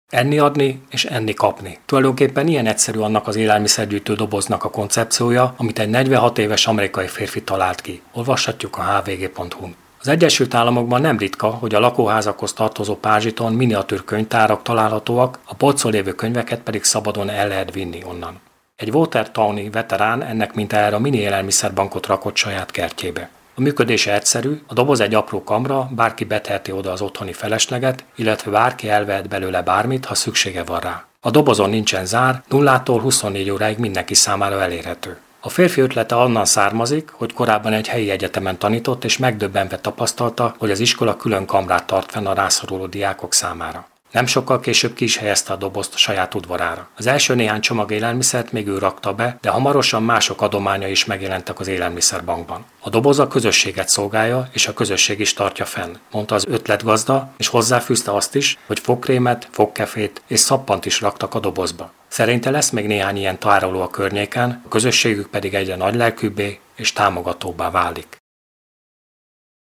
Enni adni és enni kapni. Tulajdonképpen ilyen egyszerű annak az élelmiszergyűjtő doboznak a koncepciója, amit egy 46 éves amerikai férfi talált ki. Olvashatjuk a hvg.hu-n. Az Egyesült Államokban nem ritka, hogy a lakóházakhoz tartozó pázsiton miniatűr könyvtárak találhatóak, a polcon lévő könyveket pedig szabadon el lehet vinni onnan. Egy Watertowni veterán ennek mintájára mini élelmiszerbankot rakott saját kertjébe. A működése egyszerű, a doboz egy apró kamra, bárki beteheti oda az otthoni felesleget, illetve bárki elvehet belőle bármit, ha szüksége van rá. A dobozon nincsen zár, 0-tól 24 óráig mindenki számára elérhető. A férfi ötlete onnan származik, hogy korábban egy helyi egyetemen tanított, és megdöbbenve tapasztalta, hogy az iskola külön kamrát tart fenn a rászoruló diákok számára. Nem sokkal később ki is helyezte a dobozt a saját udvarára. Az első néhány csomag élelmiszert még ő rakta be, de hamarosan mások adománya is megjelentek az élelmiszerbankban. A doboz a közösséget szolgálja, és a közösség is tartja fenn, mondta az ötletgazda, és hozzáfűzte azt is, hogy fogkrémet, fogkefét és szappant is raktak a dobozba. Szerinte lesz még néhány ilyen tároló a környéken, a közösségük pedig egyre nagylelkűbbé és támogatóbbá válik.